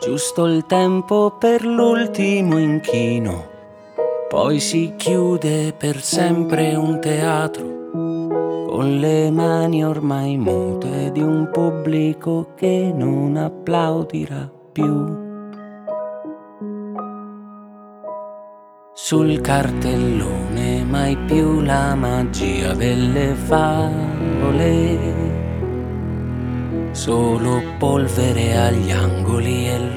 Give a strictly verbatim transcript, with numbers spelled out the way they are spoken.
giusto il tempo per l'ultimo inchino, poi si chiude per sempre un teatro, con le mani ormai mute di un pubblico che non applaudirà più. Sul cartellone mai più la magia delle favole, solo polvere agli angoli e